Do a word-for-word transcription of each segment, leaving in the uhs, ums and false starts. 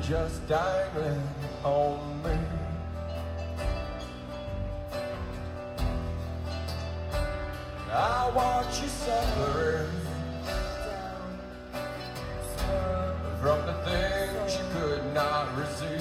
just dangling on me. I watch you suffering from the things you could not receive.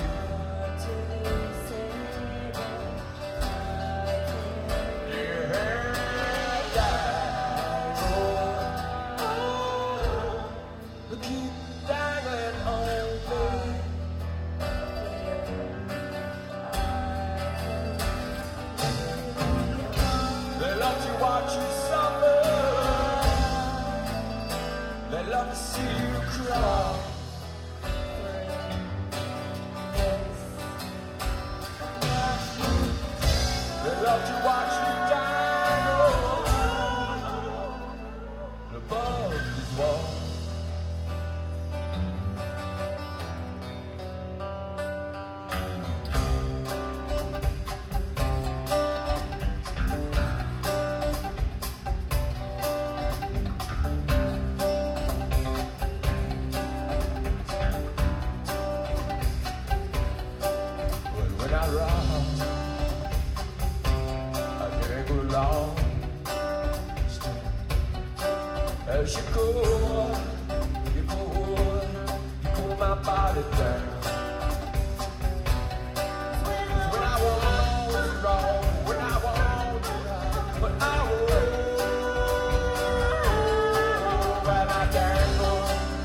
Watch you suffer. They love to see you cry. They love to watch you die. Above this wall. When I run, I can't go long. As you go, you pull, you pull my body down. When I was wrong, when I was right, when I was, when I dangle,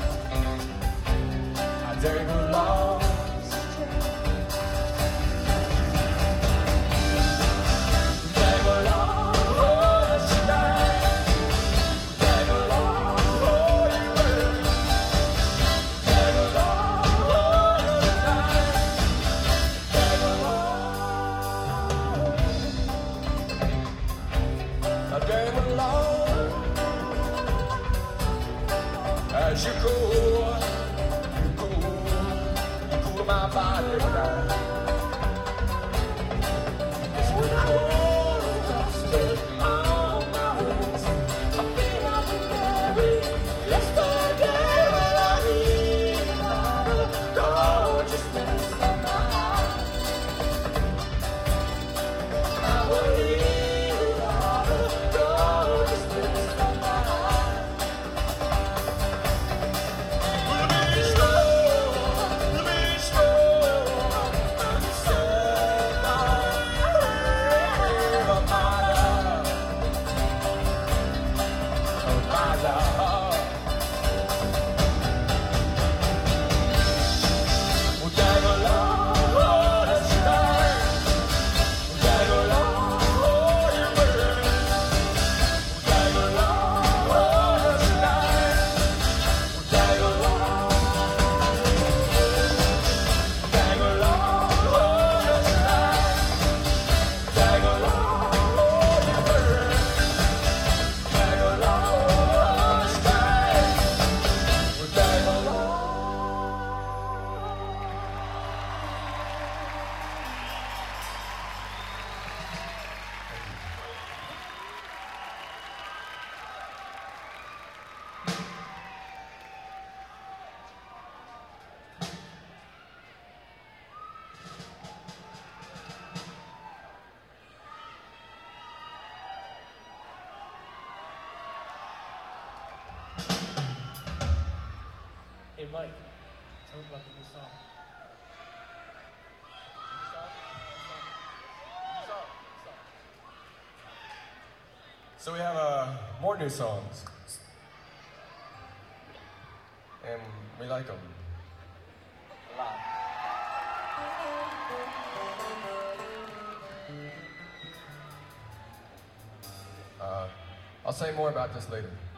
I dangle long. As you go, you go, you pull my body down. It's when I hold dusted on my wings, I feel like a berry. Yesterday I need the gorgeousness of my heart. I will need all the gorgeousness of my heart. Hey Mike, tell me about the new song. New song? New song? New song? So we have uh, more new songs, and we like them a lot. Uh, I'll say more about this later.